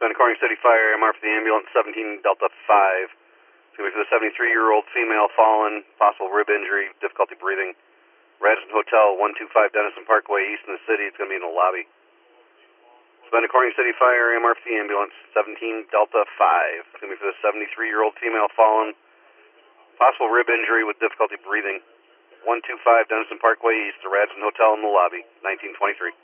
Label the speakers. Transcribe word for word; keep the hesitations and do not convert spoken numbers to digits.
Speaker 1: Bend Corning City Fire, M R for the ambulance, seventeen Delta five. It's going to be for the seventy-three-year-old female fallen, possible rib injury, difficulty breathing. Radisson Hotel, one two five Denison Parkway, east in the city. It's going to be in the lobby. Bend Corning City Fire, M R for the ambulance, seventeen Delta five. It's going to be for the seventy-three-year-old female fallen, possible rib injury with difficulty breathing. one two five Denison Parkway, east, the Radisson Hotel in the lobby, nineteen twenty-three.